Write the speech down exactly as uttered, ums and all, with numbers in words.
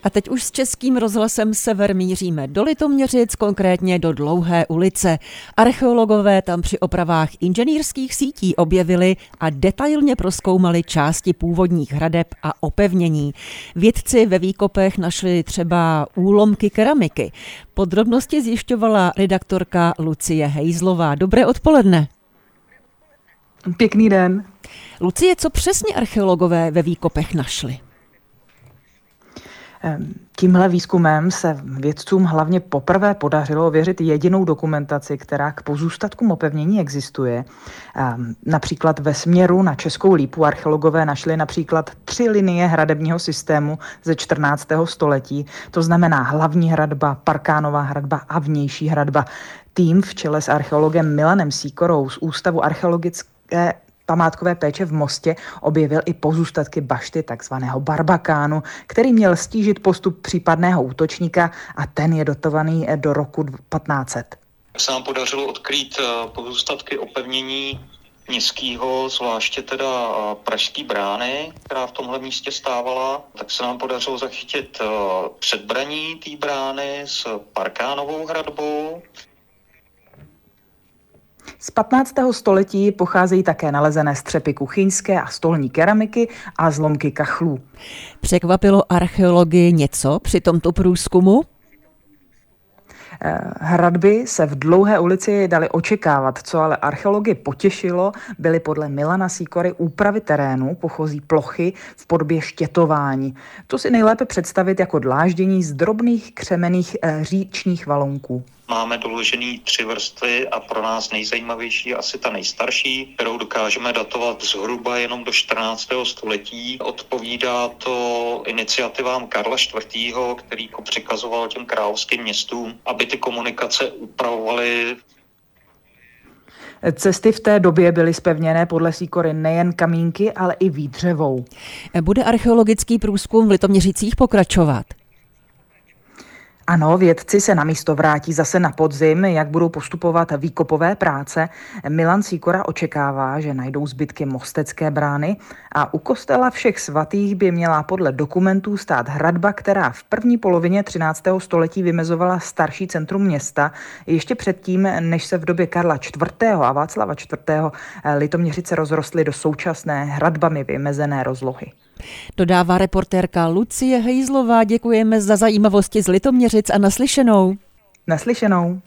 A teď už s Českým rozhlasem Sever míříme do Litoměřic, konkrétně do Dlouhé ulice. Archeologové tam při opravách inženýrských sítí objevili a detailně prozkoumali části původních hradeb a opevnění. Vědci ve výkopech našli třeba úlomky keramiky. Podrobnosti zjišťovala redaktorka Lucie Hejzlová. Dobré odpoledne. Pěkný den. Lucie, co přesně archeologové ve výkopech našli? Tímhle výzkumem se vědcům hlavně poprvé podařilo ověřit jedinou dokumentaci, která k pozůstatkům opevnění existuje. Například ve směru na Českou Lípu archeologové našli například tři linie hradebního systému ze čtrnáctého století. To znamená hlavní hradba, parkánová hradba a vnější hradba. Tým v čele s archeologem Milanem Sýkorou z Ústavu archeologické památkové péče v Mostě objevil i pozůstatky bašty takzvaného barbakánu, který měl stížit postup případného útočníka a ten je dotovaný do roku patnáct set. Se nám podařilo odkrýt pozůstatky opevnění městského, zvláště teda Pražské brány, která v tomhle místě stávala. Tak se nám podařilo zachytit předbraní té brány s parkánovou hradbou. Z patnáctého století pocházejí také nalezené střepy kuchyňské a stolní keramiky a zlomky kachlů. Překvapilo archeology něco při tomto průzkumu? Hradby se v Dlouhé ulici dali očekávat, co ale archeology potěšilo, byly podle Milana Sýkory úpravy terénu, pochozí plochy v podobě štětování. To si nejlépe představit jako dláždění z drobných křemenných říčních valounků. Máme doložený tři vrstvy a pro nás nejzajímavější je asi ta nejstarší, kterou dokážeme datovat zhruba jenom do čtrnáctého století. Odpovídá to iniciativám Karla čtvrtého., který jako přikazoval těm královským městům, aby ty komunikace upravovaly. Cesty v té době byly zpevněné podle Sýkory nejen kamínky, ale i výdřevou. Bude archeologický průzkum v Litoměřicích pokračovat? Ano, vědci se na místo vrátí zase na podzim, jak budou postupovat výkopové práce. Milan Sýkora očekává, že najdou zbytky Mostecké brány a u kostela Všech svatých by měla podle dokumentů stát hradba, která v první polovině třináctého století vymezovala starší centrum města. Ještě předtím, než se v době Karla čtvrtého. a Václava čtvrtého. Litoměřice rozrostly do současné hradbami vymezené rozlohy. Dodává reportérka Lucie Hejzlová. Děkujeme za zajímavosti z Litoměřic a naslyšenou. Naslyšenou.